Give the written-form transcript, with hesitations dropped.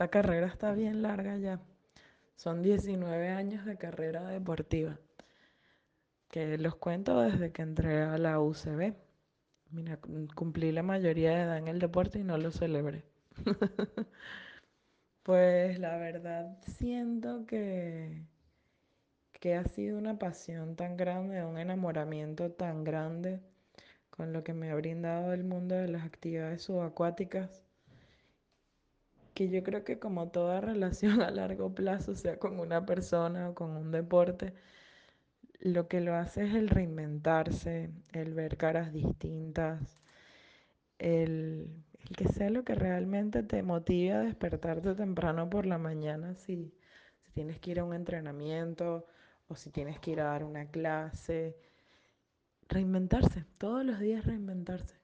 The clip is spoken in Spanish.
esta carrera está bien larga ya. Son 19 años de carrera deportiva, que los cuento desde que entré a la UCB. Mira, cumplí la mayoría de edad en el deporte y no lo celebré. Pues la verdad siento que ha sido una pasión tan grande, un enamoramiento tan grande con lo que me ha brindado el mundo de las actividades subacuáticas, que yo creo que como toda relación a largo plazo, sea con una persona o con un deporte, lo que lo hace es el reinventarse, el ver caras distintas, el que sea lo que realmente te motive a despertarte temprano por la mañana si tienes que ir a un entrenamiento o si tienes que ir a dar una clase. Reinventarse, todos los días reinventarse.